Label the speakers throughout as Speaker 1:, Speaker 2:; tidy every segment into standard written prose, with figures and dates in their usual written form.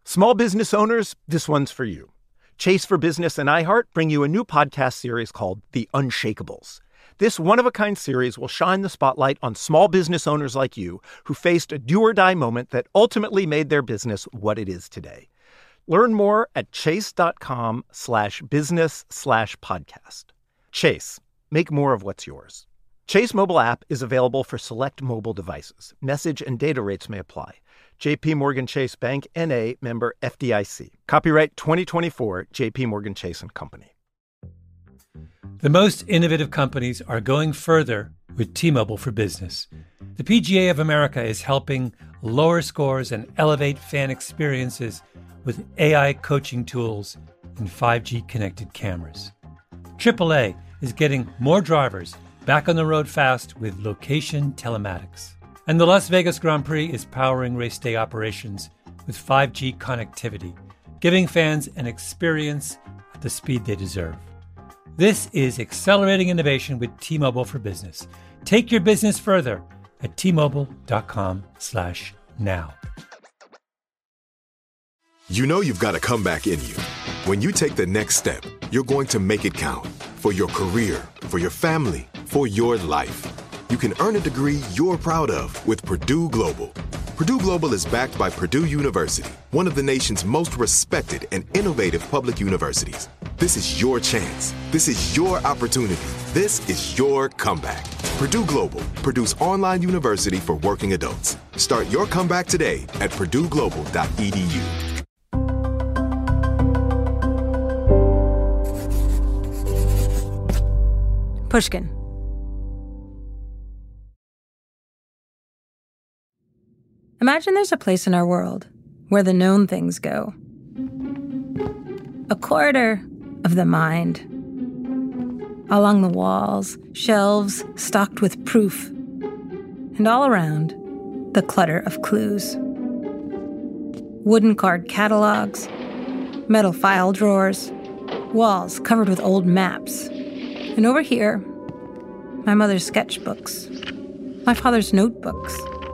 Speaker 1: Small business owners, this one's for you. Chase for Business and iHeart bring you a new podcast series called The Unshakables. This one-of-a-kind series will shine the spotlight on small business owners like you who faced a do-or-die moment that ultimately made their business what it is today. Learn more at chase.com/business/podcast. Chase, make more of what's yours. Chase mobile app is available for select mobile devices. Message and data rates may apply. J.P. Morgan Chase Bank, N.A., member FDIC. Copyright 2024, J.P. Morgan Chase & Company.
Speaker 2: The most innovative companies are going further with T-Mobile for Business. The PGA of America is helping lower scores and elevate fan experiences with AI coaching tools and 5G connected cameras. AAA is getting more drivers back on the road fast with location telematics. And the Las Vegas Grand Prix is powering race day operations with 5G connectivity, giving fans an experience at the speed they deserve. This is accelerating innovation with T-Mobile for Business. Take your business further at T-Mobile.com/now.
Speaker 3: You know you've got a comeback in you. When you take the next step, you're going to make it count for your career, for your family, for your life. You can earn a degree you're proud of with Purdue Global. Purdue Global is backed by Purdue University, one of the nation's most respected and innovative public universities. This is your chance. This is your opportunity. This is your comeback. Purdue Global, Purdue's online university for working adults. Start your comeback today at purdueglobal.edu.
Speaker 4: Pushkin. Imagine there's a place in our world where the known things go. A corridor of the mind. Along the walls, shelves stocked with proof. And all around, the clutter of clues. Wooden card catalogs, metal file drawers, walls covered with old maps. And over here, my mother's sketchbooks, my father's notebooks.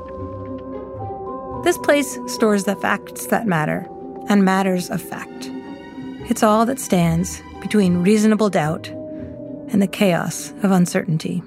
Speaker 4: This place stores the facts that matter and matters of fact. It's all that stands between reasonable doubt and the chaos of uncertainty.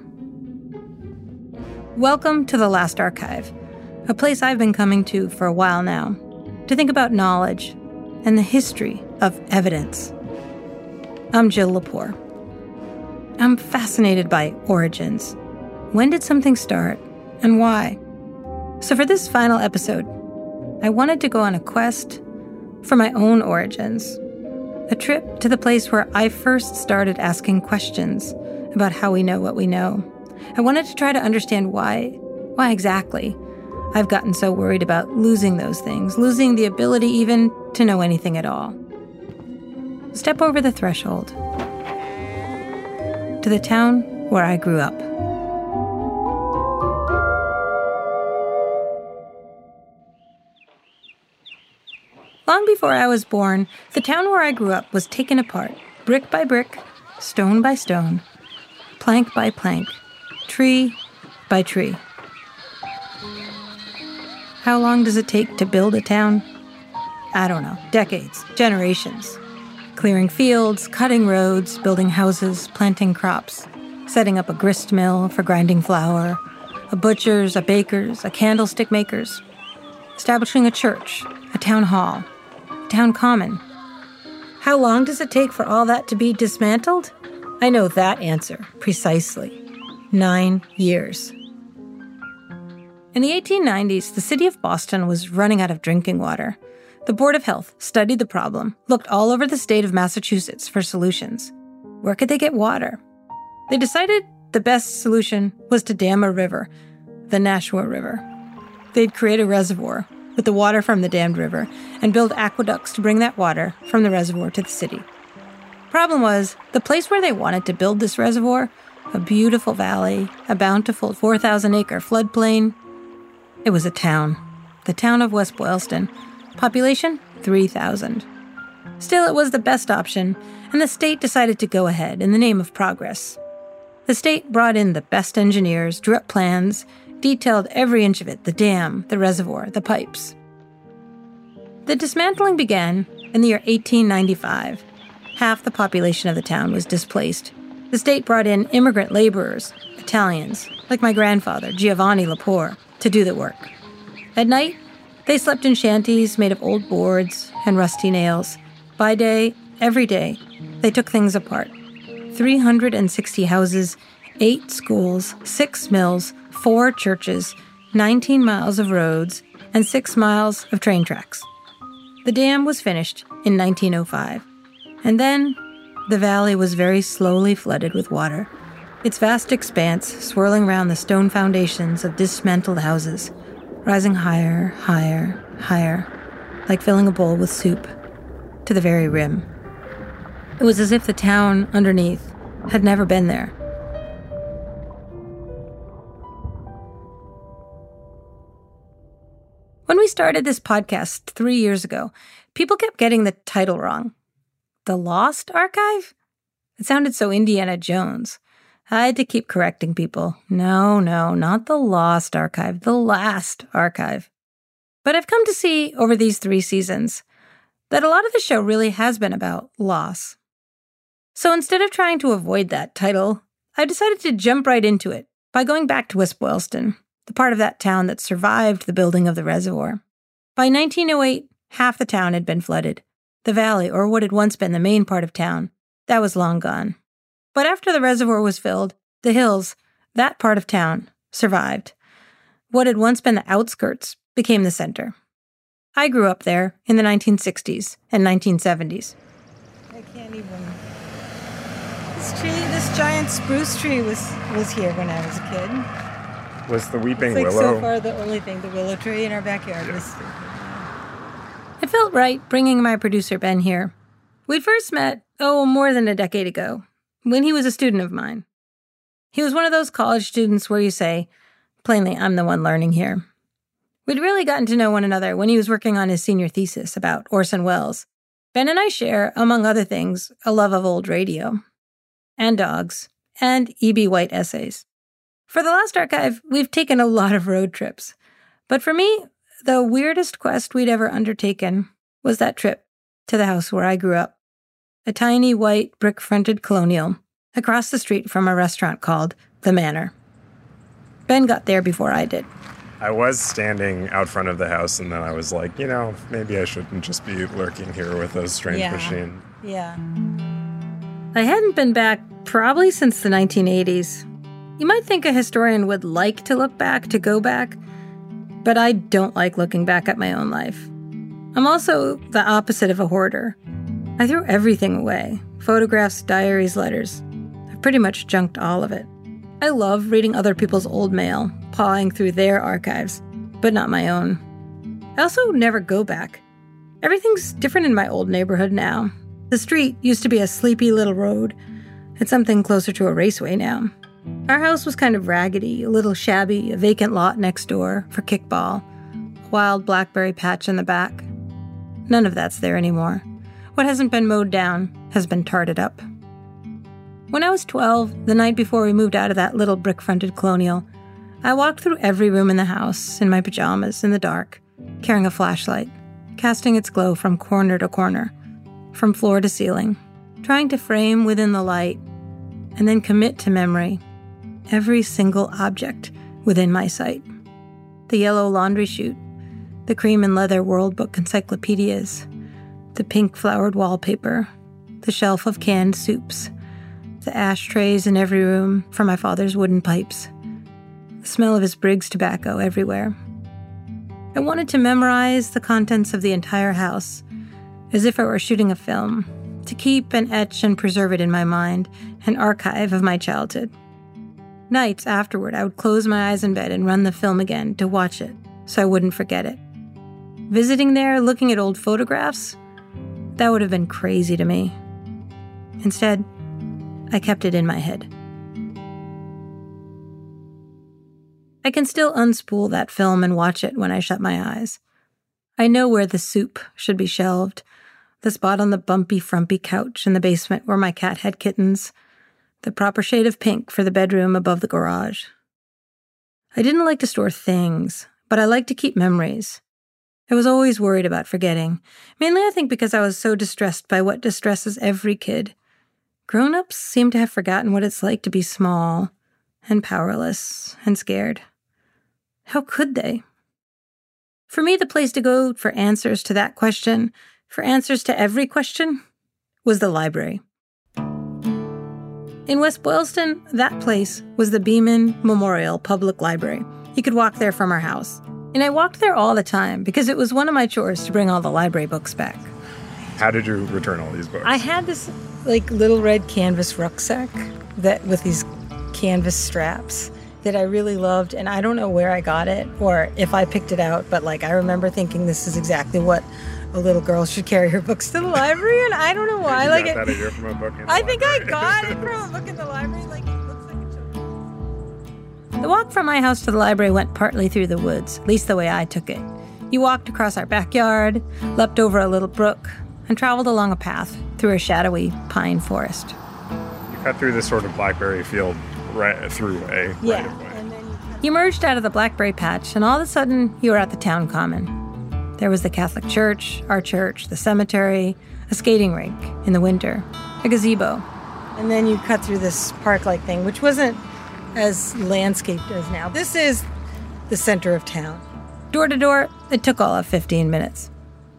Speaker 4: Welcome to The Last Archive, a place I've been coming to for a while now, to think about knowledge and the history of evidence. I'm Jill Lepore. I'm fascinated by origins. When did something start and why? So for this final episode, I wanted to go on a quest for my own origins. A trip to the place where I first started asking questions about how we know what we know. I wanted to try to understand why exactly I've gotten so worried about losing those things, losing the ability even to know anything at all. Step over the threshold to the town where I grew up. Long before I was born, the town where I grew up was taken apart, brick by brick, stone by stone, plank by plank, tree by tree. How long does it take to build a town? I don't know. Decades, generations. Clearing fields, cutting roads, building houses, planting crops, setting up a grist mill for grinding flour, a butcher's, a baker's, a candlestick maker's, establishing a church, a town hall, town common. How long does it take for all that to be dismantled? I know that answer precisely. 9 years. In the 1890s, the city of Boston was running out of drinking water. The Board of Health studied the problem, looked all over the state of Massachusetts for solutions. Where could they get water? They decided the best solution was to dam a river, the Nashua River. They'd create a reservoir with the water from the dammed river and build aqueducts to bring that water from the reservoir to the city. Problem was, the place where they wanted to build this reservoir, a beautiful valley, a bountiful 4,000-acre floodplain, it was a town. The town of West Boylston. Population, 3,000. Still, it was the best option, and the state decided to go ahead in the name of progress. The state brought in the best engineers, drew up plans, detailed every inch of it, the dam, the reservoir, the pipes. The dismantling began in the year 1895. Half the population of the town was displaced. The state brought in immigrant laborers, Italians, like my grandfather, Giovanni Lepore, to do the work. At night, they slept in shanties made of old boards and rusty nails. By day, every day, they took things apart. 360 houses, 8 schools, 6 mills, 4 churches, 19 miles of roads, and 6 miles of train tracks. The dam was finished in 1905. And then, the valley was very slowly flooded with water. Its vast expanse swirling around the stone foundations of dismantled houses, rising higher, higher, higher, like filling a bowl with soup, to the very rim. It was as if the town underneath had never been there. When we started this podcast 3 years ago, people kept getting the title wrong. The Lost Archive? It sounded so Indiana Jones. I had to keep correcting people. No, not the Lost Archive, the Last Archive. But I've come to see over these 3 seasons that a lot of the show really has been about loss. So instead of trying to avoid that title, I decided to jump right into it by going back to West Boylston, the part of that town that survived the building of the reservoir. By 1908, half the town had been flooded. The valley, or what had once been the main part of town, that was long gone. But after the reservoir was filled, the hills, that part of town, survived. What had once been the outskirts became the center. I grew up there in the 1960s and 1970s. I can't even... This giant spruce tree was here when I was a kid.
Speaker 5: Was the weeping
Speaker 4: willow?
Speaker 5: So
Speaker 4: far the only thing, the willow tree in our backyard. Yes. It felt right bringing my producer Ben here. We'd first met, more than a decade ago, when he was a student of mine. He was one of those college students where you say, plainly, I'm the one learning here. We'd really gotten to know one another when he was working on his senior thesis about Orson Welles. Ben and I share, among other things, a love of old radio, and dogs, and E.B. White essays. For the Last Archive, we've taken a lot of road trips. But for me, the weirdest quest we'd ever undertaken was that trip to the house where I grew up. A tiny white brick-fronted colonial across the street from a restaurant called The Manor. Ben got there before I did.
Speaker 5: I was standing out front of the house, and then I was like, maybe I shouldn't just be lurking here with a strange machine.
Speaker 4: Yeah. I hadn't been back probably since the 1980s. You might think a historian would like to look back, to go back, but I don't like looking back at my own life. I'm also the opposite of a hoarder. I threw everything away. Photographs, diaries, letters. I've pretty much junked all of it. I love reading other people's old mail, pawing through their archives, but not my own. I also never go back. Everything's different in my old neighborhood now. The street used to be a sleepy little road. It's something closer to a raceway now. Our house was kind of raggedy, a little shabby, a vacant lot next door for kickball, a wild blackberry patch in the back. None of that's there anymore. What hasn't been mowed down has been tarted up. When I was 12, the night before we moved out of that little brick-fronted colonial, I walked through every room in the house in my pajamas in the dark, carrying a flashlight, casting its glow from corner to corner, from floor to ceiling, trying to frame within the light, and then commit to memory every single object within my sight. The yellow laundry chute, the cream and leather World Book encyclopedias, the pink flowered wallpaper, the shelf of canned soups, the ashtrays in every room for my father's wooden pipes, the smell of his Briggs tobacco everywhere. I wanted to memorize the contents of the entire house, as if I were shooting a film, to keep and etch and preserve it in my mind, an archive of my childhood. Nights afterward, I would close my eyes in bed and run the film again to watch it, so I wouldn't forget it. Visiting there, looking at old photographs, that would have been crazy to me. Instead, I kept it in my head. I can still unspool that film and watch it when I shut my eyes. I know where the soup should be shelved, the spot on the bumpy, frumpy couch in the basement where my cat had kittens, the proper shade of pink for the bedroom above the garage. I didn't like to store things, but I liked to keep memories. I was always worried about forgetting, mainly I think because I was so distressed by what distresses every kid. Grown-ups seem to have forgotten what it's like to be small and powerless and scared. How could they? For me, the place to go for answers to that question, for answers to every question, was the library. In West Boylston, that place was the Beeman Memorial Public Library. You could walk there from our house. And I walked there all the time because it was one of my chores to bring all the library books back.
Speaker 5: How did you return all these books?
Speaker 4: I had this little red canvas rucksack that with these canvas straps that I really loved, and I don't know where I got it or if I picked it out, but I remember thinking this is exactly what a little girl should carry her books to the library, and I don't know why.
Speaker 5: You got that idea from a book in the
Speaker 4: I think I
Speaker 5: library.
Speaker 4: got it from a book in the library. It looks like a children's. The walk from my house to the library went partly through the woods, at least the way I took it. You walked across our backyard, leapt over a little brook, and traveled along a path through a shadowy pine forest.
Speaker 5: You cut through this sort of blackberry field right through a right of way.
Speaker 4: And then you emerged out of the blackberry patch, and all of a sudden you were at the town common. There was the Catholic church, our church, the cemetery, a skating rink in the winter, a gazebo. And then you cut through this park-like thing, which wasn't as landscaped as now. This is the center of town. Door to door, it took all of 15 minutes.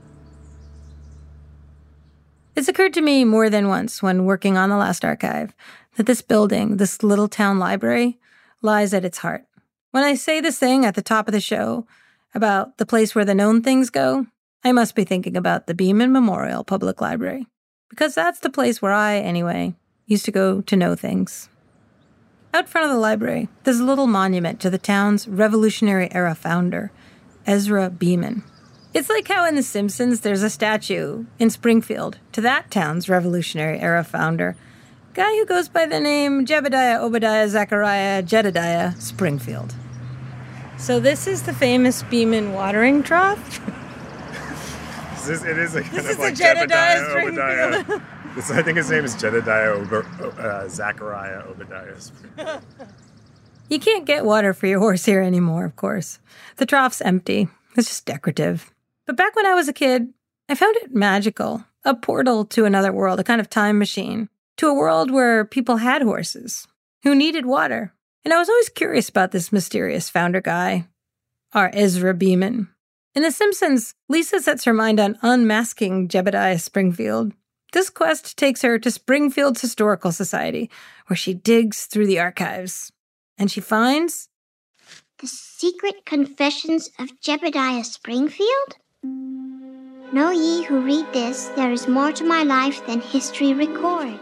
Speaker 4: It's occurred to me more than once when working on the last archive that this building, this little town library, lies at its heart. When I say this thing at the top of the show about the place where the known things go, I must be thinking about the Beeman Memorial Public Library, because that's the place where I, anyway, used to go to know things. Out front of the library, there's a little monument to the town's Revolutionary-era founder, Ezra Beeman. It's like how in The Simpsons there's a statue in Springfield to that town's Revolutionary-era founder, guy who goes by the name Jebediah Obadiah Zechariah Jedediah Springfield. So this is the famous Beeman watering trough.
Speaker 5: It is a kind
Speaker 4: This
Speaker 5: of
Speaker 4: is
Speaker 5: like
Speaker 4: the Jedediah
Speaker 5: Obadiah.
Speaker 4: Springfield.
Speaker 5: I think his name is Jedediah Zechariah Obadiah Springfield.
Speaker 4: You can't get water for your horse here anymore, of course. The trough's empty. It's just decorative. But back when I was a kid, I found it magical. A portal to another world, a kind of time machine. To a world where people had horses, who needed water. And I was always curious about this mysterious founder guy, our Ezra Beeman. In The Simpsons, Lisa sets her mind on unmasking Jebediah Springfield. This quest takes her to Springfield's Historical Society, where she digs through the archives. And she finds...
Speaker 6: The Secret Confessions of Jebediah Springfield? Know ye who read this, there is more to my life than history records.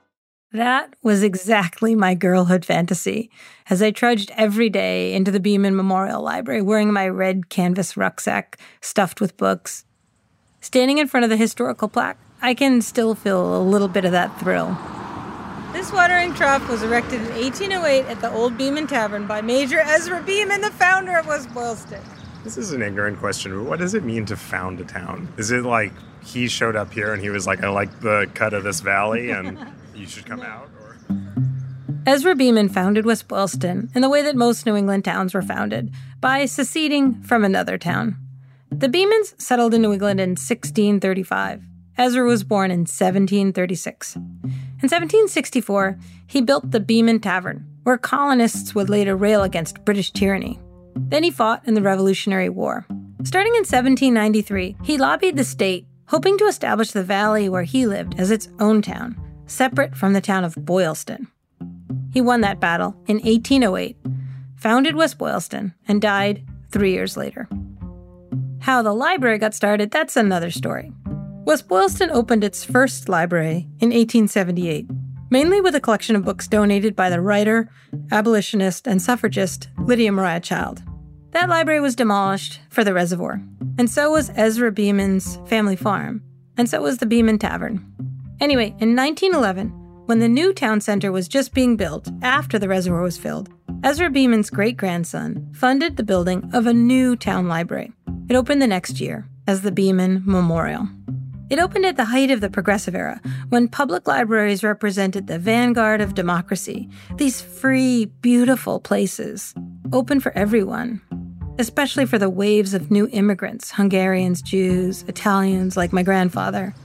Speaker 4: That was exactly my girlhood fantasy, as I trudged every day into the Beeman Memorial Library wearing my red canvas rucksack stuffed with books. Standing in front of the historical plaque, I can still feel a little bit of that thrill. This watering trough was erected in 1808 at the Old Beeman Tavern by Major Ezra Beeman, the founder of West Boylston.
Speaker 5: This is an ignorant question, but what does it mean to found a town? Is it like he showed up here and he was like, I like the cut of this valley and you should come out? Or
Speaker 4: Ezra Beeman founded West Boylston in the way that most New England towns were founded, by seceding from another town. The Beemans settled in New England in 1635. Ezra was born in 1736. In 1764, he built the Beeman Tavern, where colonists would later rail against British tyranny. Then he fought in the Revolutionary War. Starting in 1793, he lobbied the state, hoping to establish the valley where he lived as its own town, separate from the town of Boylston. He won that battle in 1808, founded West Boylston, and died 3 years later. How the library got started, that's another story. West Boylston opened its first library in 1878, mainly with a collection of books donated by the writer, abolitionist, and suffragist Lydia Maria Child. That library was demolished for the reservoir, and so was Ezra Beeman's family farm, and so was the Beeman Tavern. Anyway, in 1911, when the new town center was just being built after the reservoir was filled, Ezra Beeman's great-grandson funded the building of a new town library. It opened the next year as the Beeman Memorial. It opened at the height of the Progressive Era, when public libraries represented the vanguard of democracy, these free, beautiful places, open for everyone. especially for the waves of new immigrants, Hungarians, Jews, Italians, like my grandfather.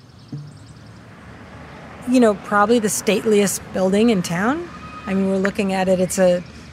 Speaker 4: You know, probably the stateliest building in town. I mean, we're looking at it, it's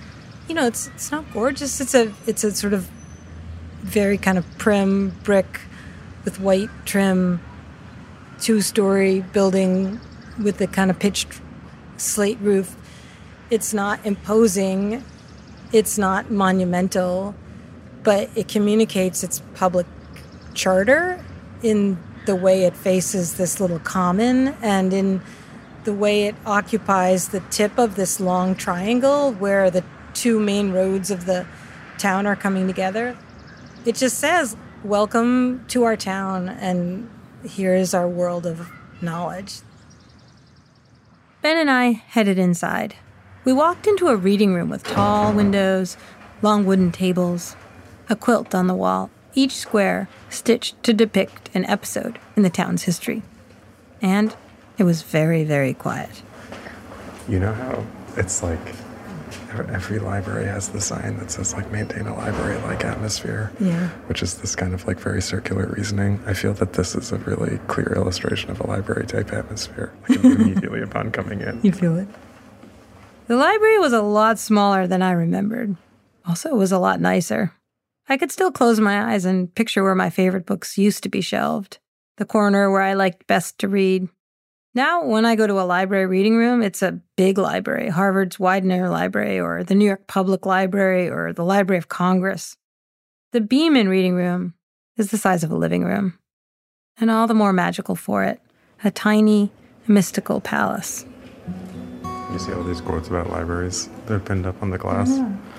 Speaker 4: not gorgeous. It's a sort of very kind of prim brick with white trim, 2-story building with the kind of pitched slate roof. It's not imposing, it's not monumental, but it communicates its public charter in the way it faces this little common and in the way it occupies the tip of this long triangle where the two main roads of the town are coming together. It just says, welcome to our town, and here's our world of knowledge. Ben and I headed inside. We walked into a reading room with tall windows, long wooden tables, a quilt on the wall, each square stitched to depict an episode in the town's history. And it was very, very quiet.
Speaker 5: You know how it's like every library has the sign that says, like, maintain a library-like atmosphere?
Speaker 4: Yeah.
Speaker 5: Which is this kind of, like, very circular reasoning. I feel that this is a really clear illustration of a library-type atmosphere, like, immediately upon coming in.
Speaker 4: You feel it? The library was a lot smaller than I remembered. Also, it was a lot nicer. I could still close my eyes and picture where my favorite books used to be shelved, the corner where I liked best to read. Now, when I go to a library reading room, it's a big library, Harvard's Widener Library, or the New York Public Library, or the Library of Congress. The Beeman reading room is the size of a living room, and all the more magical for it, a tiny, mystical palace.
Speaker 5: You see all these quotes about libraries? They're pinned up on the glass.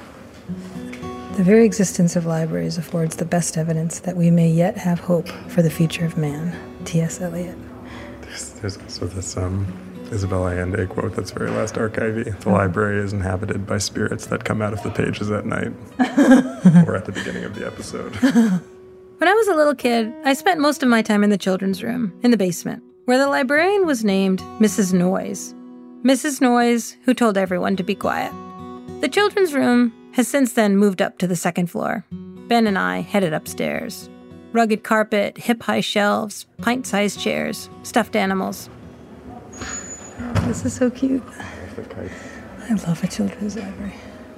Speaker 4: The very existence of libraries affords the best evidence that we may yet have hope for the future of man. T.S. Eliot.
Speaker 5: There's also this Isabel Allende quote that's very Last Archivy. The library is inhabited by spirits that come out of the pages at night. Or at the beginning of the episode.
Speaker 4: When I was a little kid, I spent most of my time in the children's room, in the basement, where the librarian was named Mrs. Noyes. Mrs. Noyes, who told everyone to be quiet. The children's room has since then moved up to the second floor. Ben and I headed upstairs. Rugged carpet, hip-high shelves, pint-sized chairs, stuffed animals. Oh, this is so cute. I love a children's library.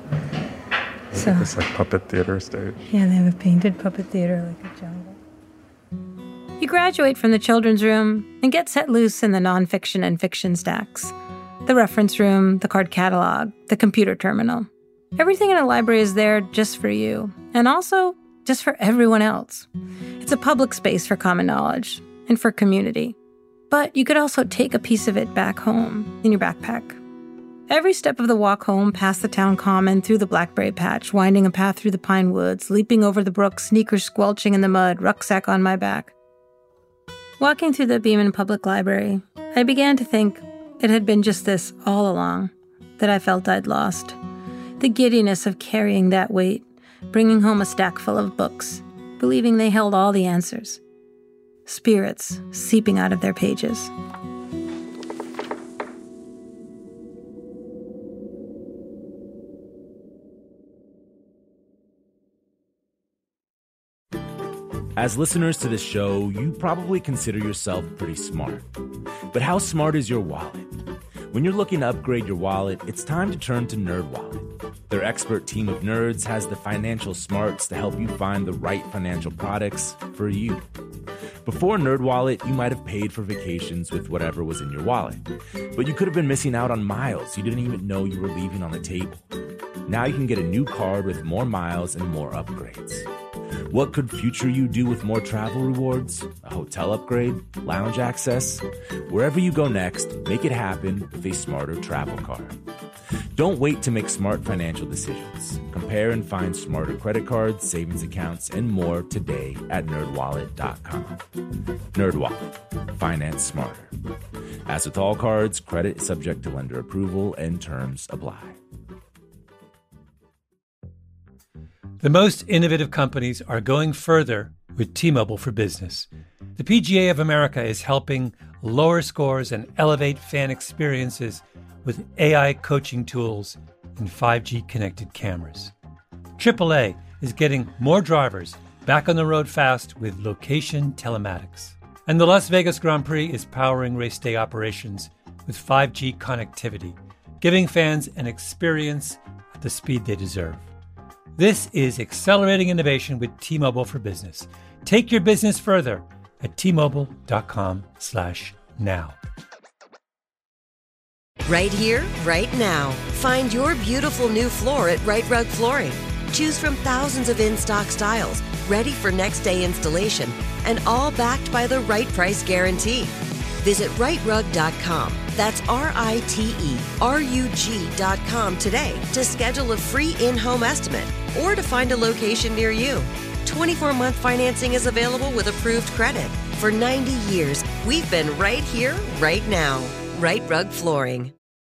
Speaker 4: So
Speaker 5: this like puppet theater stage.
Speaker 4: Yeah, they have a painted puppet theater like a jungle. You graduate from the children's room and get set loose in the nonfiction and fiction stacks. The reference room, the card catalog, the computer terminal. Everything in a library is there just for you, and also just for everyone else. It's a public space for common knowledge and for community. But you could also take a piece of it back home in your backpack. Every step of the walk home past the town common, through the blackberry patch, winding a path through the pine woods, leaping over the brook, sneakers squelching in the mud, rucksack on my back. Walking through the Beeman Public Library, I began to think it had been just this all along, that I felt I'd lost. The giddiness of carrying that weight, bringing home a stack full of books, believing they held all the answers. Spirits seeping out of their pages.
Speaker 7: As listeners to this show, you probably consider yourself pretty smart. But how smart is your wallet? When you're looking to upgrade your wallet, it's time to turn to NerdWallet. Their expert team of nerds has the financial smarts to help you find the right financial products for you. Before NerdWallet, you might have paid for vacations with whatever was in your wallet. But you could have been missing out on miles you didn't even know you were leaving on the table. Now you can get a new card with more miles and more upgrades. What could future you do with more travel rewards? A hotel upgrade? Lounge access? Wherever you go next, make it happen with a smarter travel card. Don't wait to make smart financial decisions. Compare and find smarter credit cards, savings accounts, and more today at NerdWallet.com. NerdWallet. Finance smarter. As with all cards, credit is subject to lender approval and terms apply.
Speaker 2: The most innovative companies are going further with T-Mobile for Business. The PGA of America is helping lower scores and elevate fan experiences with AI coaching tools and 5G connected cameras. AAA is getting more drivers back on the road fast with location telematics. And the Las Vegas Grand Prix is powering race day operations with 5G connectivity, giving fans an experience at the speed they deserve. This is accelerating innovation with T-Mobile for Business. Take your business further at T-Mobile.com/now.
Speaker 8: Right here, right now. Find your beautiful new floor at Rite Rug Flooring. Choose from thousands of in-stock styles, ready for next day installation, and all backed by the right price guarantee. Visit riterug.com. That's RITERUG.com today to schedule a free in-home estimate or to find a location near you. 24-month financing is available with approved credit. For 90 years, we've been right here, right now. Rite Rug Flooring.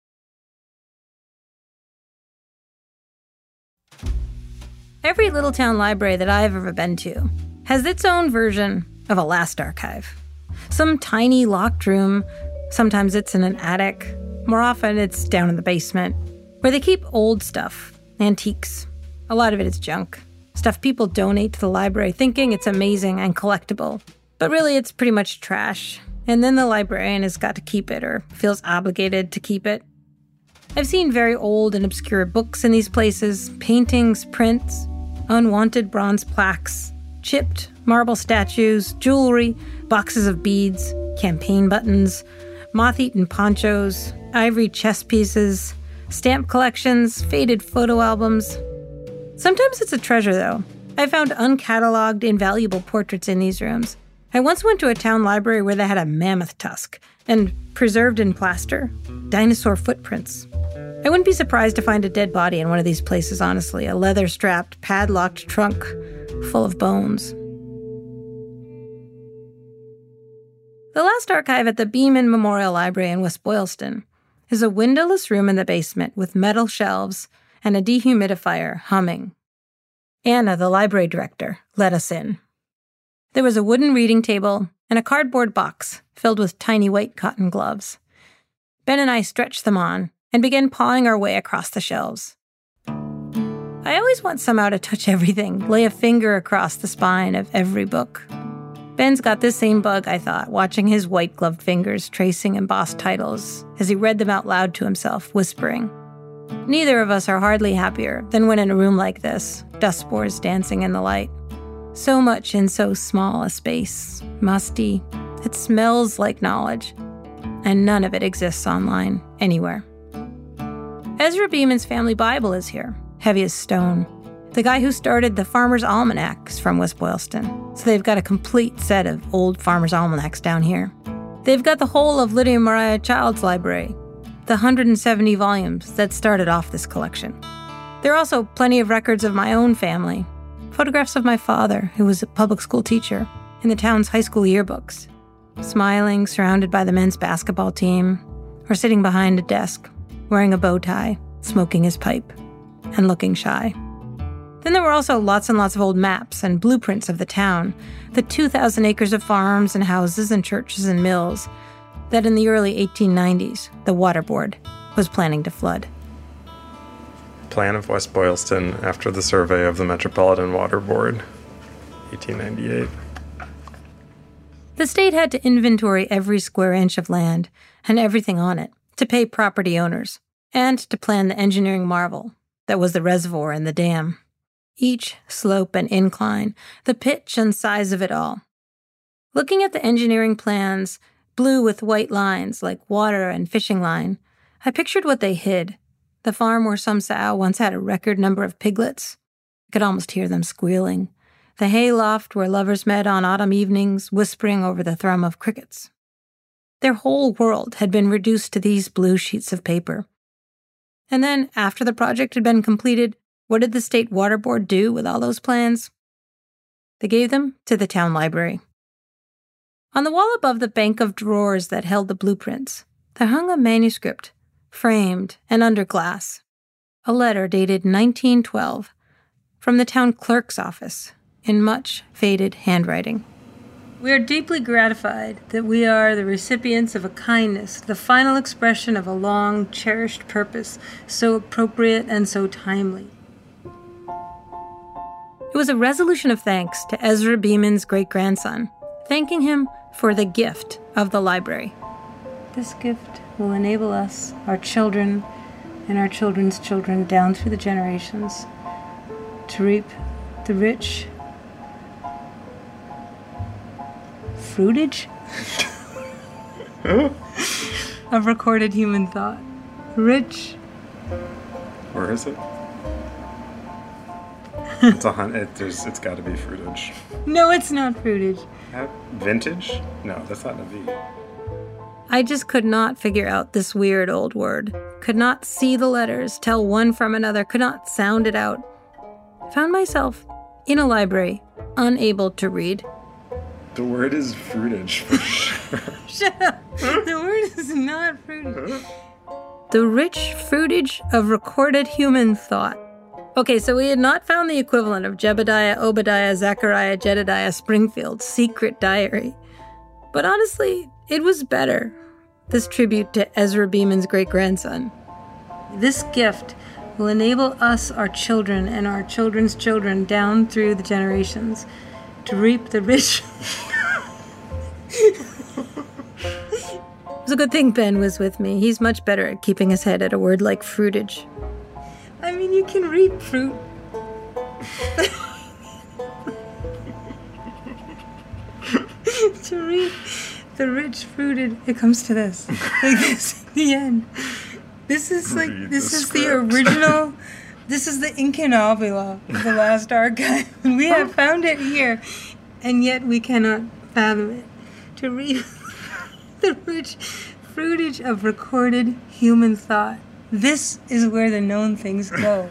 Speaker 4: Every little town library that I've ever been to has its own version of a last archive. Some tiny locked room, sometimes it's in an attic, more often it's down in the basement, where they keep old stuff, antiques. A lot of it is junk, stuff people donate to the library thinking it's amazing and collectible. But really it's pretty much trash, and then the librarian has got to keep it or feels obligated to keep it. I've seen very old and obscure books in these places, paintings, prints, unwanted bronze plaques, chipped marble statues, jewelry, boxes of beads, campaign buttons, moth-eaten ponchos, ivory chess pieces, stamp collections, faded photo albums. Sometimes it's a treasure, though. I found uncatalogued, invaluable portraits in these rooms. I once went to a town library where they had a mammoth tusk and, preserved in plaster, dinosaur footprints. I wouldn't be surprised to find a dead body in one of these places, honestly, a leather-strapped, padlocked trunk full of bones. The last archive at the Beeman Memorial Library in West Boylston is a windowless room in the basement with metal shelves and a dehumidifier humming. Anna, the library director, let us in. There was a wooden reading table and a cardboard box filled with tiny white cotton gloves. Ben and I stretched them on and began pawing our way across the shelves. I always want somehow to touch everything, lay a finger across the spine of every book. Ben's got this same bug, I thought, watching his white-gloved fingers tracing embossed titles as he read them out loud to himself, whispering. Neither of us are hardly happier than when in a room like this, dust spores dancing in the light. So much in so small a space, musty. It smells like knowledge, and none of it exists online, anywhere. Ezra Beeman's family Bible is here, heavy as stone. The guy who started the Farmer's Almanac is from West Boylston, so they've got a complete set of old Farmer's Almanacs down here. They've got the whole of Lydia Mariah Child's library, the 170 volumes that started off this collection. There are also plenty of records of my own family, photographs of my father, who was a public school teacher, in the town's high school yearbooks, smiling, surrounded by the men's basketball team, or sitting behind a desk, wearing a bow tie, smoking his pipe, and looking shy. Then there were also lots and lots of old maps and blueprints of the town, the 2,000 acres of farms and houses and churches and mills that in the early 1890s, the Water Board was planning to flood.
Speaker 5: Plan of West Boylston after the survey of the Metropolitan Water Board, 1898.
Speaker 4: The state had to inventory every square inch of land and everything on it to pay property owners and to plan the engineering marvel that was the reservoir and the dam. Each slope and incline, the pitch and size of it all. Looking at the engineering plans, blue with white lines like water and fishing line, I pictured what they hid. The farm where some sow once had a record number of piglets. I could almost hear them squealing. The hay loft where lovers met on autumn evenings, whispering over the thrum of crickets. Their whole world had been reduced to these blue sheets of paper. And then, after the project had been completed, what did the State Water Board do with all those plans? They gave them to the town library. On the wall above the bank of drawers that held the blueprints, there hung a manuscript, framed and under glass. A letter dated 1912 from the town clerk's office in much faded handwriting. We are deeply gratified that we are the recipients of a kindness, the final expression of a long cherished purpose, so appropriate and so timely. It was a resolution of thanks to Ezra Beeman's great-grandson, thanking him for the gift of the library. This gift will enable us, our children, and our children's children down through the generations, to reap the rich fruitage of recorded human thought. Rich.
Speaker 5: Where is it? It's it's got to be fruitage.
Speaker 4: No, it's not fruitage.
Speaker 5: Vintage? No, that's not a V.
Speaker 4: I just could not figure out this weird old word. Could not see the letters, tell one from another, could not sound it out. Found myself in a library, unable to read.
Speaker 5: The word is fruitage for sure.
Speaker 4: Shut up. The word is not fruitage. The rich fruitage of recorded human thought. Okay, so we had not found the equivalent of Jebediah, Obadiah, Zechariah, Jedediah Springfield's secret diary. But honestly, it was better. This tribute to Ezra Beeman's great-grandson. This gift will enable us, our children, and our children's children down through the generations to reap the rich... It was a good thing Ben was with me. He's much better at keeping his head at a word like fruitage. I mean, you can reap fruit. To reap the rich fruited, it comes to this. Like this at the end. This is the original, this is the incunabula of the last archive. And we have found it here, and yet we cannot fathom it. To reap the rich fruitage of recorded human thought. This is where the known things go.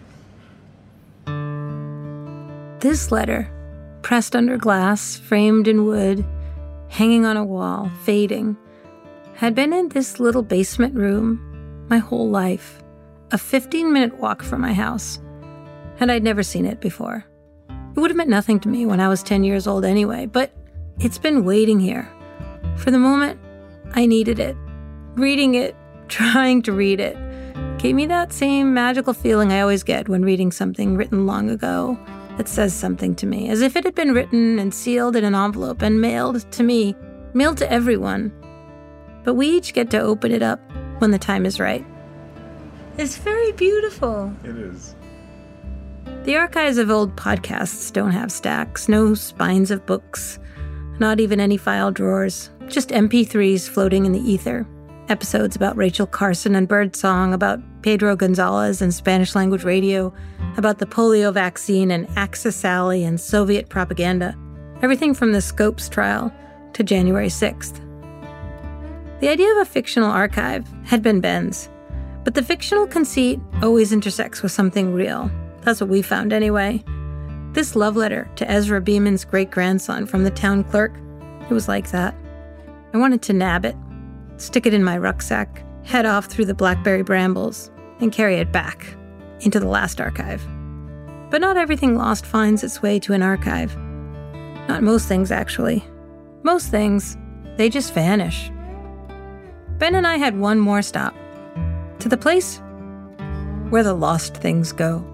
Speaker 4: This letter, pressed under glass, framed in wood, hanging on a wall, fading, had been in this little basement room my whole life, a 15-minute walk from my house, and I'd never seen it before. It would have meant nothing to me when I was 10 years old anyway, but it's been waiting here. For the moment, I needed it. Reading it, trying to read it, gave me that same magical feeling I always get when reading something written long ago that says something to me, as if it had been written and sealed in an envelope and mailed to me, mailed to everyone. But we each get to open it up when the time is right. It's very beautiful.
Speaker 5: It is.
Speaker 4: The archives of old podcasts don't have stacks, no spines of books, not even any file drawers, just MP3s floating in the ether. Episodes about Rachel Carson and Birdsong, about Pedro Gonzalez and Spanish-language radio, about the polio vaccine and Axis Sally and Soviet propaganda. Everything from the Scopes trial to January 6th. The idea of a fictional archive had been Ben's, but the fictional conceit always intersects with something real. That's what we found anyway. This love letter to Ezra Beeman's great-grandson from the town clerk, it was like that. I wanted to nab it, stick it in my rucksack, head off through the blackberry brambles, and carry it back into the last archive. But not everything lost finds its way to an archive. Not most things, actually. Most things, they just vanish. Ben and I had one more stop. To the place where the lost things go.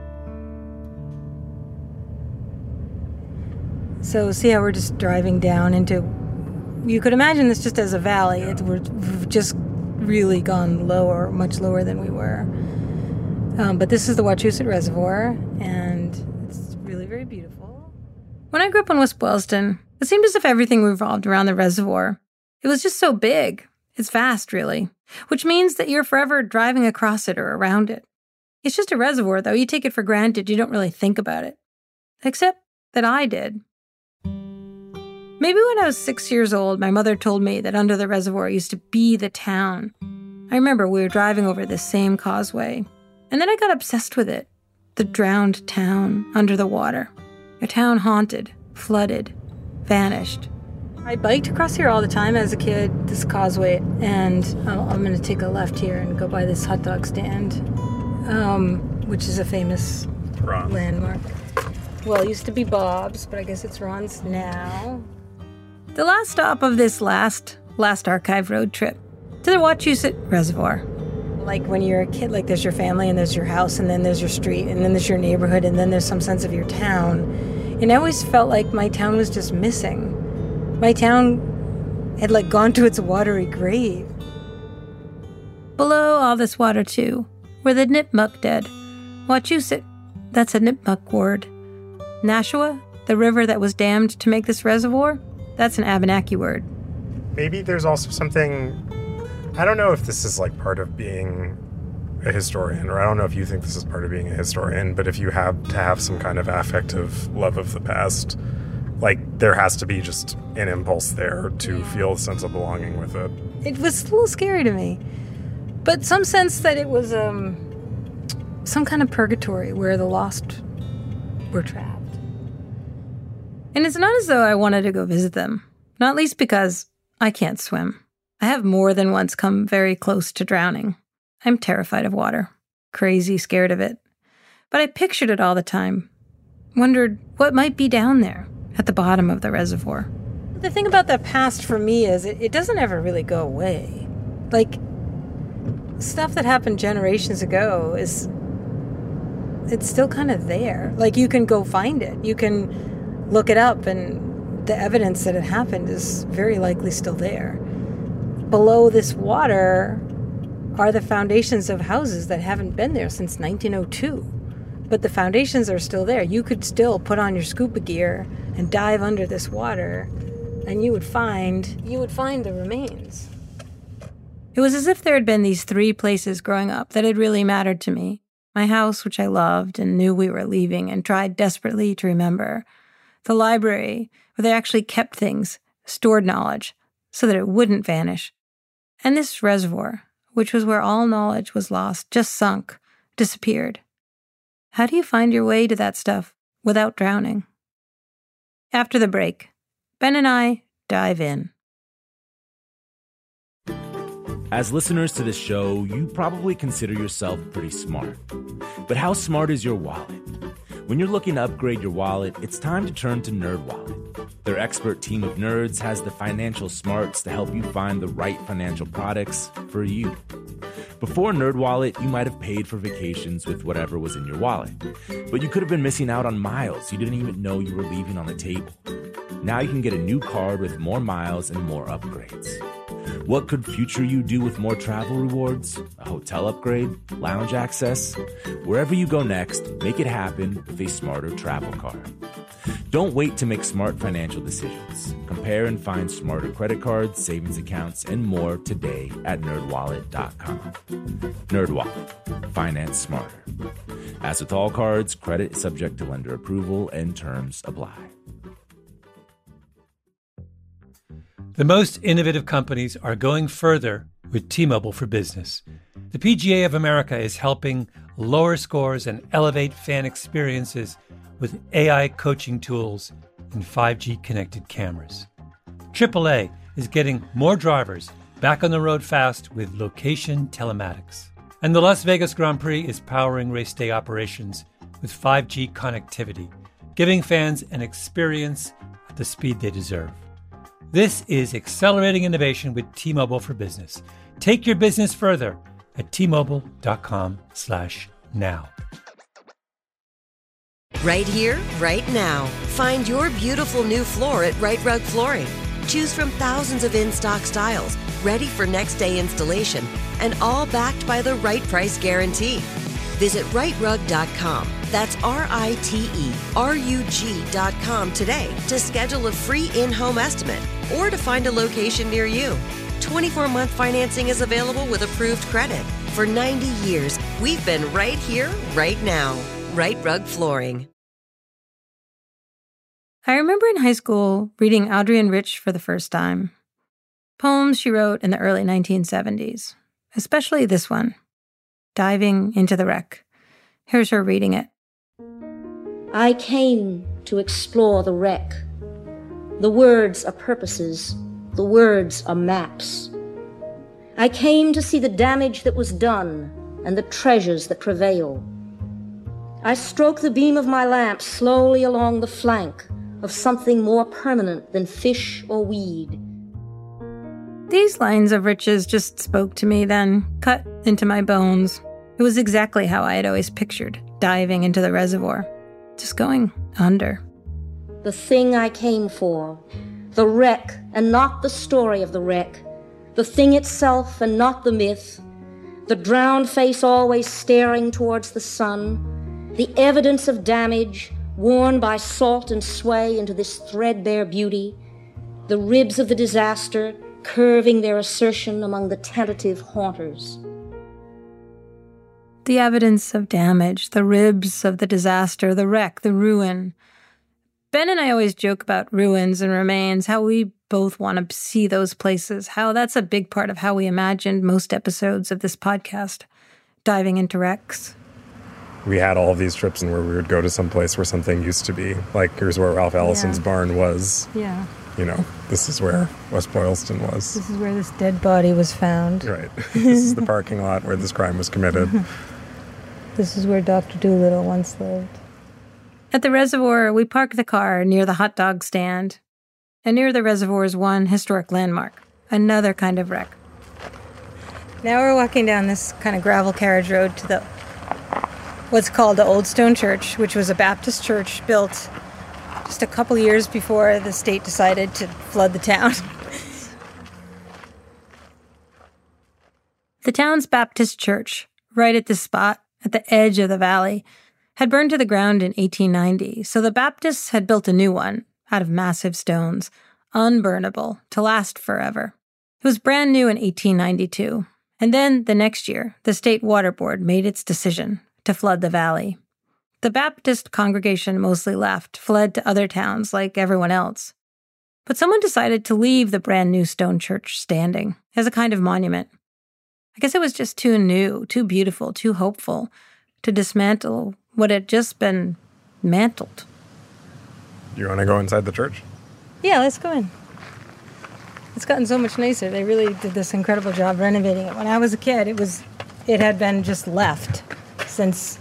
Speaker 4: So see how we're just driving down into... You could imagine this just as a valley. We've just really gone lower, much lower than we were. But this is the Wachusett Reservoir, and it's really very beautiful. When I grew up in West Boylston, it seemed as if everything revolved around the reservoir. It was just so big. It's vast, really, which means that you're forever driving across it or around it. It's just a reservoir, though. You take it for granted. You don't really think about it. Except that I did. Maybe when I was 6 years old, my mother told me that under the reservoir used to be the town. I remember we were driving over this same causeway, and then I got obsessed with it. The drowned town under the water. A town haunted, flooded, vanished. I biked across here all the time as a kid, this causeway, and I'm going to take a left here and go by this hot dog stand, which is a famous landmark. Well, it used to be Bob's, but I guess it's Ron's now. The last stop of this last archive road trip to the Wachusett Reservoir. Like when you're a kid, like there's your family and there's your house and then there's your street and then there's your neighborhood and then there's some sense of your town. And I always felt like my town was just missing. My town had like gone to its watery grave. Below all this water too, were the Nipmuc dead. Wachusett, that's a Nipmuc word. Nashua, the river that was dammed to make this reservoir, that's an Abenaki word.
Speaker 5: Maybe there's also something, I don't know if this is like part of being a historian, or I don't know if you think this is part of being a historian, but if you have to have some kind of affective love of the past, like there has to be just an impulse there to feel a sense of belonging with it.
Speaker 4: It was a little scary to me, but some sense that it was some kind of purgatory where the lost were trapped. And it's not as though I wanted to go visit them, not least because I can't swim. I have more than once come very close to drowning. I'm terrified of water, crazy scared of it. But I pictured it all the time, wondered what might be down there at the bottom of the reservoir. The thing about the past for me is it doesn't ever really go away. Like, stuff that happened generations ago it's still kind of there. Like, you can go find it. You can look it up, and the evidence that it happened is very likely still there. Below this water are the foundations of houses that haven't been there since 1902. But the foundations are still there. You could still put on your scuba gear and dive under this water, and you would find the remains. It was as if there had been these 3 places growing up that had really mattered to me. My house, which I loved and knew we were leaving and tried desperately to remember. The library, where they actually kept things, stored knowledge, so that it wouldn't vanish. And this reservoir, which was where all knowledge was lost, just sunk, disappeared. How do you find your way to that stuff without drowning? After the break, Ben and I dive in.
Speaker 7: As listeners to this show, you probably consider yourself pretty smart. But how smart is your wallet? When you're looking to upgrade your wallet, it's time to turn to NerdWallet. Their expert team of nerds has the financial smarts to help you find the right financial products for you. Before NerdWallet, you might have paid for vacations with whatever was in your wallet. But you could have been missing out on miles you didn't even know you were leaving on the table. Now you can get a new card with more miles and more upgrades. What could future you do with more travel rewards? A hotel upgrade? Lounge access? Wherever you go next, make it happen with a smarter travel card. Don't wait to make smart financial decisions. Compare and find smarter credit cards, savings accounts, and more today at NerdWallet.com. NerdWallet. Finance smarter. As with all cards, credit is subject to lender approval and terms apply.
Speaker 2: The most innovative companies are going further with T-Mobile for Business. The PGA of America is helping lower scores and elevate fan experiences with AI coaching tools and 5G connected cameras. AAA is getting more drivers back on the road fast with location telematics. And the Las Vegas Grand Prix is powering race day operations with 5G connectivity, giving fans an experience at the speed they deserve. This is accelerating innovation with T-Mobile for Business. Take your business further at T-Mobile.com/now.
Speaker 8: Right here, right now. Find your beautiful new floor at Right Rug Flooring. Choose from thousands of in-stock styles, ready for next day installation, and all backed by the right price guarantee. Visit rightrug.com. That's RITERUG.com today to schedule a free in-home estimate or to find a location near you. 24-month financing is available with approved credit. For 90 years, we've been right here, right now. Right Rug Flooring.
Speaker 4: I remember in high school reading Adrienne Rich for the first time. Poems she wrote in the early 1970s, especially this one, Diving into the Wreck. Here's her reading it.
Speaker 9: I came to explore the wreck. The words are purposes. The words are maps. I came to see the damage that was done and the treasures that prevail. I stroke the beam of my lamp slowly along the flank of something more permanent than fish or weed.
Speaker 4: These lines of Rich's just spoke to me then, cut into my bones. It was exactly how I had always pictured diving into the reservoir, just going under.
Speaker 9: The thing I came for, the wreck and not the story of the wreck, the thing itself and not the myth, the drowned face always staring towards the sun, the evidence of damage worn by salt and sway into this threadbare beauty, the ribs of the disaster curving their assertion among the tentative haunters.
Speaker 4: The evidence of damage, the ribs of the disaster, the wreck, the ruin. Ben and I always joke about ruins and remains, how we both want to see those places, how that's a big part of how we imagined most episodes of this podcast, diving into wrecks.
Speaker 5: We had all of these trips where we would go to some place where something used to be. Like, here's where Ralph Ellison's barn was.
Speaker 4: Yeah.
Speaker 5: You know, this is where West Boylston was.
Speaker 4: This is where this dead body was found.
Speaker 5: Right. This is the parking lot where this crime was committed.
Speaker 4: This is where Dr. Dolittle once lived. At the reservoir, we parked the car near the hot dog stand. And near the reservoir is one historic landmark, another kind of wreck. Now we're walking down this kind of gravel carriage road to what's called the Old Stone Church, which was a Baptist church built just a couple years before the state decided to flood the town. The town's Baptist church, right at this spot, at the edge of the valley, had burned to the ground in 1890, so the Baptists had built a new one out of massive stones, unburnable, to last forever. It was brand new in 1892, and then the next year, the state water board made its decision to flood the valley. The Baptist congregation mostly left, fled to other towns like everyone else. But someone decided to leave the brand new stone church standing as a kind of monument. I guess it was just too new, too beautiful, too hopeful to dismantle what had just been mantled.
Speaker 5: You want to go inside the church?
Speaker 4: Yeah, let's go in. It's gotten so much nicer. They really did this incredible job renovating it. When I was a kid, it had been just left since,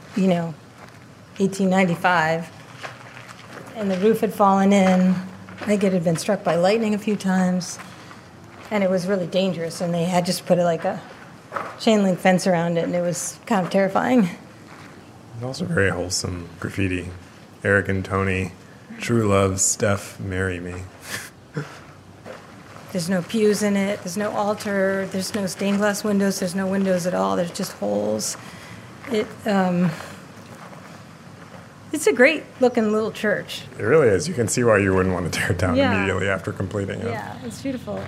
Speaker 4: 1895. And the roof had fallen in. I think it had been struck by lightning a few times. And it was really dangerous. And they had just put like a chain link fence around it, and it was kind of terrifying.
Speaker 5: It's also very wholesome graffiti. Eric and Tony, true love, Steph, marry me.
Speaker 4: There's no pews in it. There's no altar. There's no stained glass windows. There's no windows at all. There's just holes. It's a great looking little church.
Speaker 5: It really is. You can see why you wouldn't want to tear it down immediately after completing it.
Speaker 4: Yeah, it's beautiful.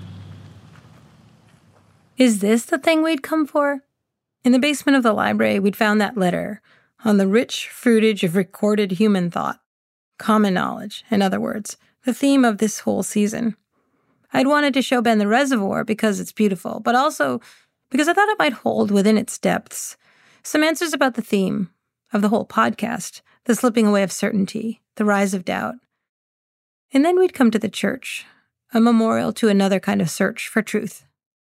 Speaker 4: Is this the thing we'd come for? In the basement of the library, we'd found that letter on the rich fruitage of recorded human thought. Common knowledge, in other words, the theme of this whole season. I'd wanted to show Ben the reservoir because it's beautiful, but also because I thought it might hold within its depths some answers about the theme of the whole podcast, the slipping away of certainty, the rise of doubt. And then we'd come to the church, a memorial to another kind of search for truth.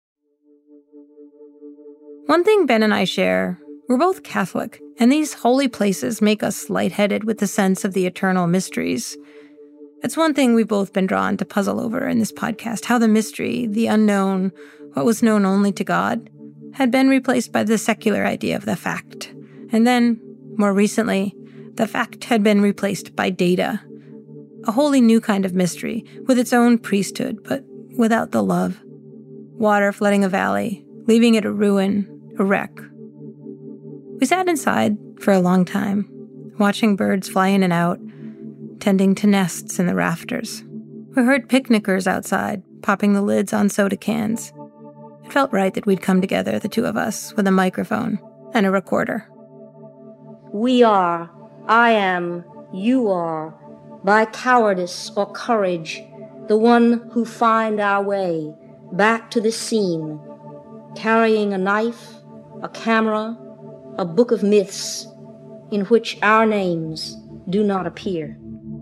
Speaker 4: One thing Ben and I share, we're both Catholic, and these holy places make us lightheaded with the sense of the eternal mysteries. It's one thing we've both been drawn to puzzle over in this podcast, how the mystery, the unknown, what was known only to God, had been replaced by the secular idea of the fact. And then, more recently, the fact had been replaced by data. A wholly new kind of mystery, with its own priesthood, but without the love. Water flooding a valley, leaving it a ruin, a wreck. We sat inside for a long time, watching birds fly in and out, tending to nests in the rafters. We heard picnickers outside, popping the lids on soda cans. It felt right that we'd come together, the two of us, with a microphone and a recorder.
Speaker 9: We are, I am, you are, by cowardice or courage, the one who find our way back to the scene, carrying a knife, a camera, a book of myths in which our names do not appear.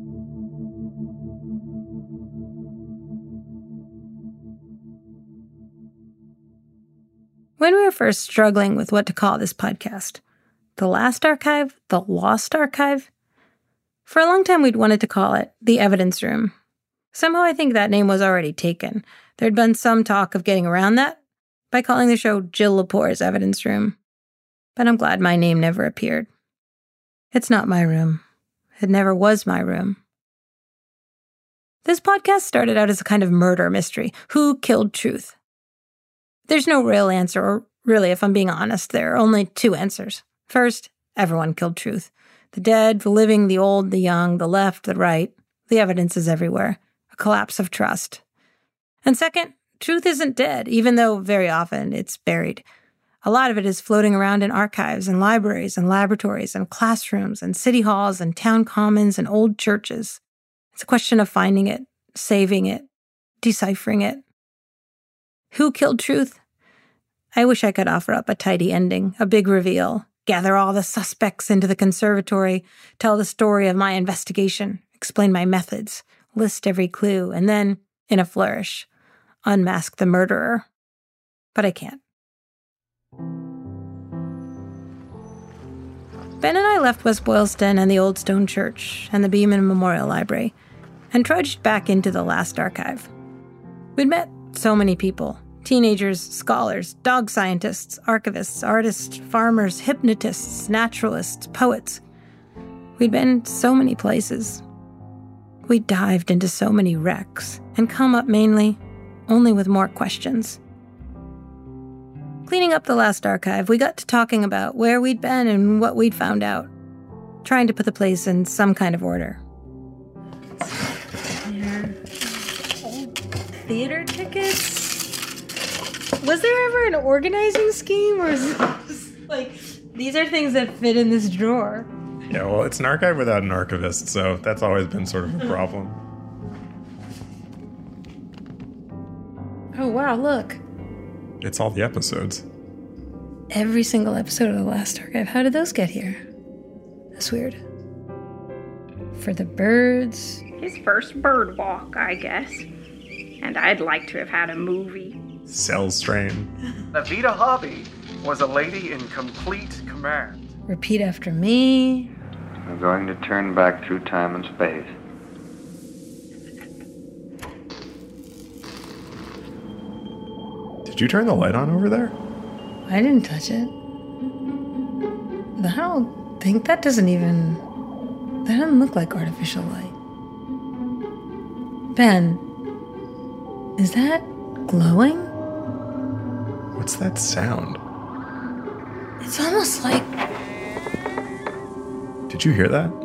Speaker 4: When we were first struggling with what to call this podcast, The Last Archive, The Lost Archive, for a long time we'd wanted to call it The Evidence Room. Somehow I think that name was already taken. There'd been some talk of getting around that, by calling the show Jill Lepore's Evidence Room. But I'm glad my name never appeared. It's not my room. It never was my room. This podcast started out as a kind of murder mystery. Who killed Truth? There's no real answer, or really, if I'm being honest, there are only two answers. First, everyone killed Truth. The dead, the living, the old, the young, the left, the right. The evidence is everywhere. A collapse of trust. And second, Truth isn't dead, even though very often it's buried. A lot of it is floating around in archives and libraries and laboratories and classrooms and city halls and town commons and old churches. It's a question of finding it, saving it, deciphering it. Who killed Truth? I wish I could offer up a tidy ending, a big reveal, gather all the suspects into the conservatory, tell the story of my investigation, explain my methods, list every clue, and then, in a flourish, unmask the murderer. But I can't. Ben and I left West Boylston and the Old Stone Church and the Beeman Memorial Library and trudged back into the last archive. We'd met so many people. Teenagers, scholars, dog scientists, archivists, artists, farmers, hypnotists, naturalists, poets. We'd been so many places. We dived into so many wrecks and come up mainly only with more questions. Cleaning up the last archive, we got to talking about where we'd been and what we'd found out, trying to put the place in some kind of order. Theater tickets? Was there ever an organizing scheme, or is it just like, these are things that fit in this drawer?
Speaker 5: Yeah, well, it's an archive without an archivist, so that's always been sort of a problem.
Speaker 4: Oh, wow, look.
Speaker 5: It's all the episodes.
Speaker 4: Every single episode of the last archive. How did those get here? That's weird. For the birds.
Speaker 10: His first bird walk, I guess. And I'd like to have had a movie.
Speaker 5: Cell strain.
Speaker 11: Navita Hobby was a lady in complete command.
Speaker 4: Repeat after me.
Speaker 12: We're going to turn back through time and space.
Speaker 5: Did you turn the light on over there?
Speaker 4: I didn't touch it. I don't think that doesn't look like artificial light. Ben, is that glowing?
Speaker 5: What's that sound?
Speaker 4: It's almost like...
Speaker 5: Did you hear that?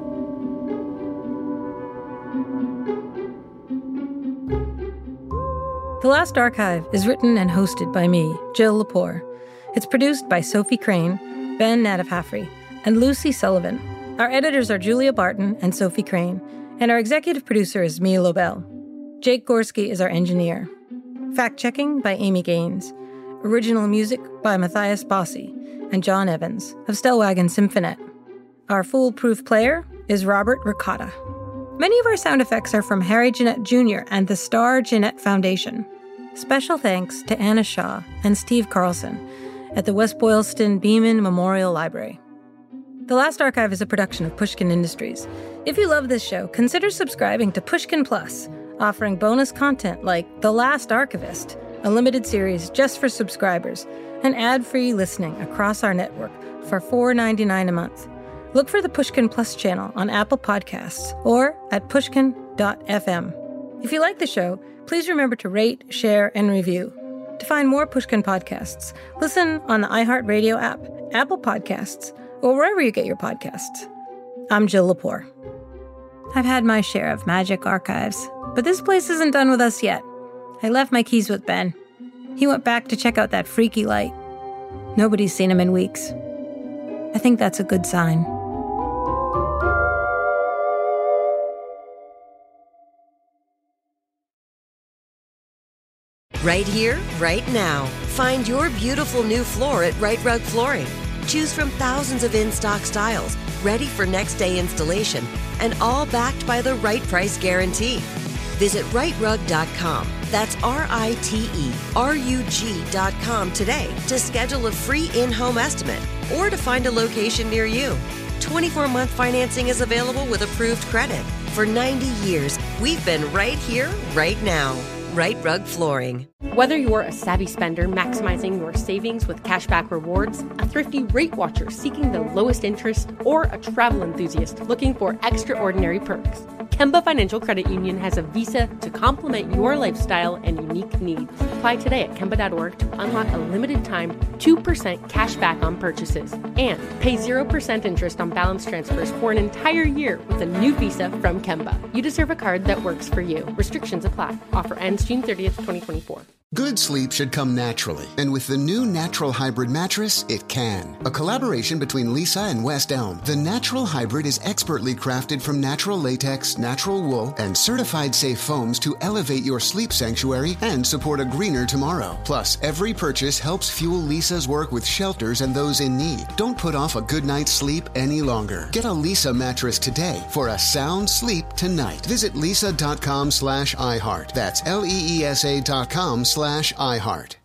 Speaker 4: The Last Archive is written and hosted by me, Jill Lepore. It's produced by Sophie Crane, Ben Nadafhafri, and Lucy Sullivan. Our editors are Julia Barton and Sophie Crane, and our executive producer is Mia Lobel. Jake Gorski is our engineer. Fact-checking by Amy Gaines. Original music by Matthias Bossi and John Evans of Stellwagen Symphonet. Our foolproof player is Robert Ricotta. Many of our sound effects are from Harry Jeanette Jr. and the Star Jeanette Foundation. Special thanks to Anna Shaw and Steve Carlson at the West Boylston Beeman Memorial Library. The Last Archive is a production of Pushkin Industries. If you love this show, consider subscribing to Pushkin Plus, offering bonus content like The Last Archivist, a limited series just for subscribers, and ad-free listening across our network for $4.99 a month. Look for the Pushkin Plus channel on Apple Podcasts or at pushkin.fm. If you like the show, please remember to rate, share, and review. To find more Pushkin podcasts, listen on the iHeartRadio app, Apple Podcasts, or wherever you get your podcasts. I'm Jill Lepore. I've had my share of magic archives, but this place isn't done with us yet. I left my keys with Ben. He went back to check out that freaky light. Nobody's seen him in weeks. I think that's a good sign.
Speaker 8: Right here, right now. Find your beautiful new floor at Right Rug Flooring. Choose from thousands of in-stock styles, ready for next day installation, and all backed by the right price guarantee. Visit rightrug.com. That's RITERUG.com today to schedule a free in-home estimate or to find a location near you. 24-month financing is available with approved credit. For 90 years, we've been right here, right now. Right Rug Flooring.
Speaker 13: Whether you're a savvy spender maximizing your savings with cashback rewards, a thrifty rate watcher seeking the lowest interest, or a travel enthusiast looking for extraordinary perks, Kemba Financial Credit Union has a visa to complement your lifestyle and unique needs. Apply today at Kemba.org to unlock a limited-time 2% cash back on purchases and pay 0% interest on balance transfers for an entire year with a new visa from Kemba. You deserve a card that works for you. Restrictions apply. Offer ends June 30th, 2024.
Speaker 14: Good sleep should come naturally, and with the new Natural Hybrid mattress, it can. A collaboration between Lisa and West Elm, the Natural Hybrid is expertly crafted from natural latex, natural wool, and certified safe foams to elevate your sleep sanctuary and support a greener tomorrow. Plus, every purchase helps fuel Lisa's work with shelters and those in need. Don't put off a good night's sleep any longer. Get a Lisa mattress today for a sound sleep tonight. Visit lisa.com/iHeart. That's LEESA.com/iHeart.